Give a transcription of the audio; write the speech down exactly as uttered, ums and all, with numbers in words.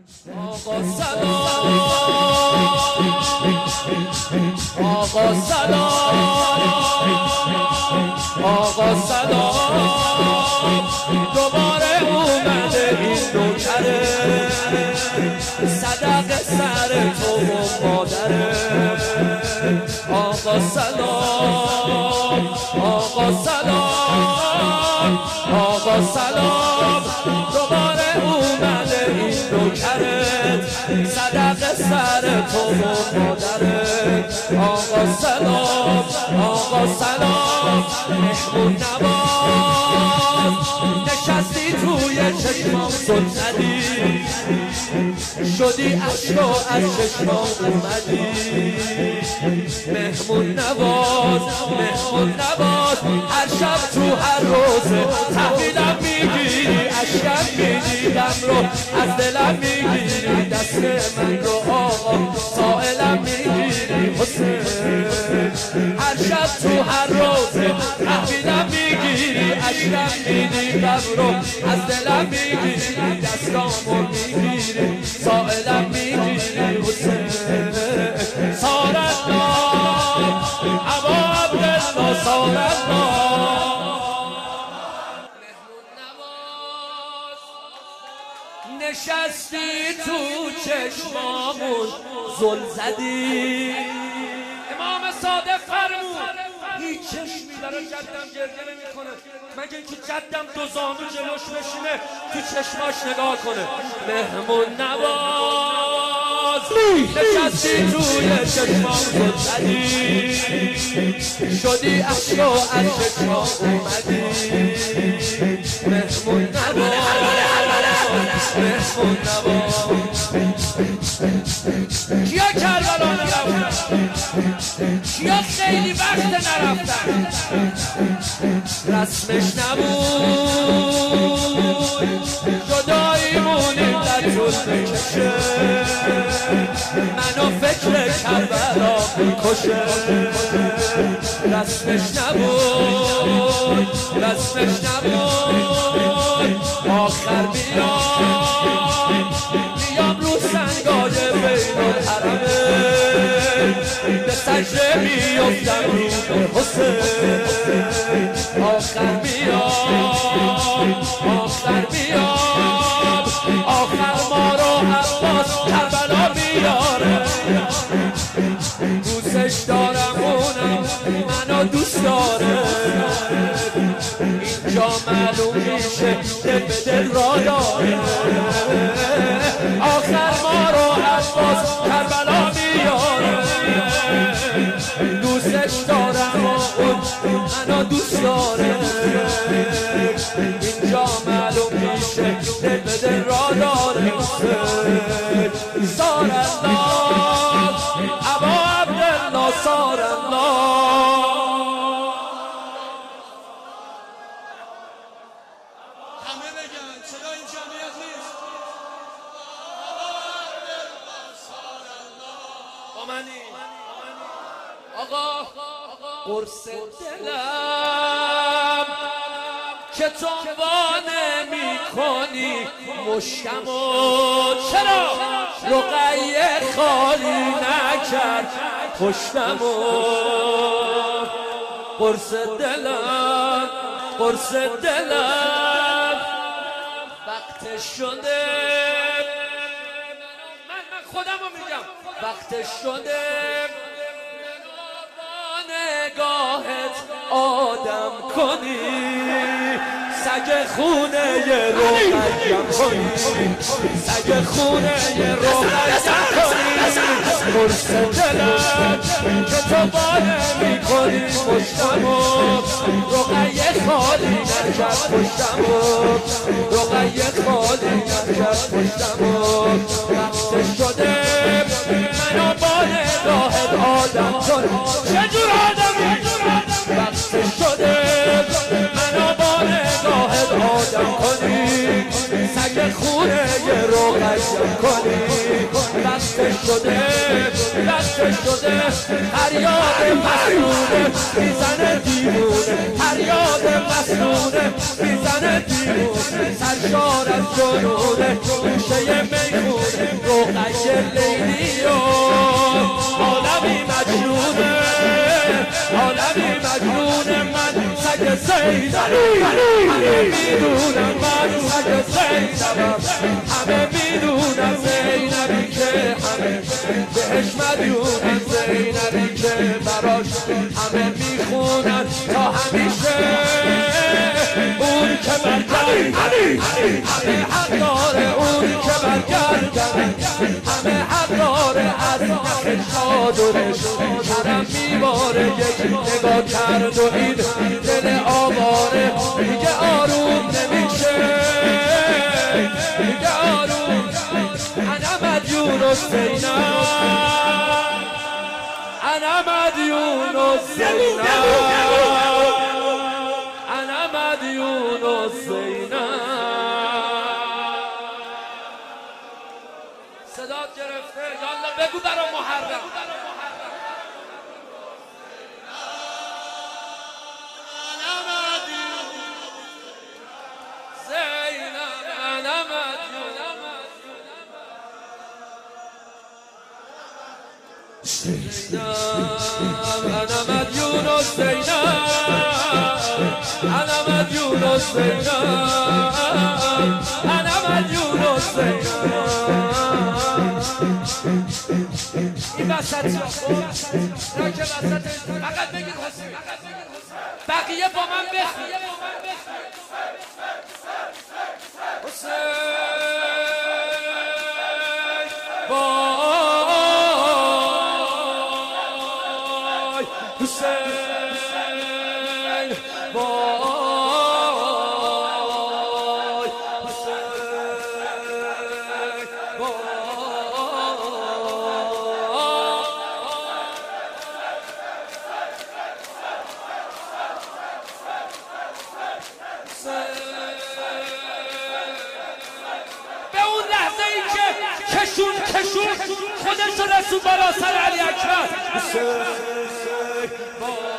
آقا سلام آقا سلام آقا سلام دوباره اومده این نوکره صدق سر تو و مادره آقا سلام آقا سلام آقا سلام دوباره اومده این نوکرت صدق سر تو و مادرت آقا سلام آقا سلام مهمون نواز نشستی توی چشمام زل زدی شدی عشق و از چشمام اومدی مهمون نواز مهمون نواز هر شب تو هر روزه تحویلم میگیری اشکم میدیدم رو از دلم میگیری دست من رو آقا سائلم میگیری حسین هر شب تو هر روزه تحویلم میگیری اشکم میدیدم رو از دلم میگیری دستامو میگیری سائلم میگیری حسین سارالله ابا عبدالله سارالله نشستی تو چشمامون زل زدی امام صادق فرمود هیچ چشمی برای جدم گریه نمی کنه مگه اینکه جدم دو زانو جلوش بشینه تو چشماش نگاه کنه مهمون نواز نشستی توی چشمام زل زدی شدی عشق و از چشمام اومدی مهمون نواز مهمون نواز کیا کربلا نرفتن کیا خیلی وقت نرفتن رسمش نبود جداییمونیم در طول میکشه منو فکر کربلا میکشه رسمش نبود رسمش نبود آخر بیام بیام رو سنگای بین الحرمه به سجده بیفتم رو حسین آخر بیام آخر بیام آخر ما رو عباس کربلا بیاره دوستش دارم اونم منو دوست داره اینجا معلوم میشه دل به دل را داره آخر ما رو عباس کربلا میاره دوستش دارم اون منو دوست داره اینجا معلوم میشه دل به دل را داره سارالله ابا عبدالله سارالله آقا قرص دلم که تو وانه می کنی مشتمو چرا رقیه خالی نکرد پشتمو قرص دلم قرص دلم وقت شده من من خودمو میگم وقت شده نگاهت آدم کنی سگ خونه ی رو قیم کنی سگ خونه ی رو قیم کنی قرص دلم که تو بانه می کنی پشتمو رقیه خالی نکرد پشتمو رقیه خالی نکرد پشتمو وقت شده منو با نگاهت آدم کنی چجور آدمی وقت شده منو با نگاهت آدم کنی سگ خونه ی رو قیم کنی وقت شده وقت شده فریاد مسئوله میزنه دیوونه فریاد مسنونه میزنه دیوونه سرشار از جنونه گوشه میخونه روغی لیلی و عالمی مجنونه عالمی مجنونه من سگ زینبم همه میدونم من سگ زینبم همه میدونم زینبی که همه بهش مدیونم زینبی که براش همه میخونن تا همیشه اون که برگردن همه حق داره اون که برگردن همه حق داره از نخ چادرش کرم میباره یک نگاه کرد و این دل آواره دیگه آروم نمیشه دیگه آروم انا مدیون حسینم انا مدیون حسینم انا مدیون حسینم صدات گرفته یالا بگو برا محرم أنا مديون الزينب أنا مديون الزينب أنا مديون الزينب این وسط را که وسط فقط بگیر حسین بقیه با من بخون حسین با حسین وای به اون لحظه ای که کشون کشون خودش رسول بالا سر علی اکبر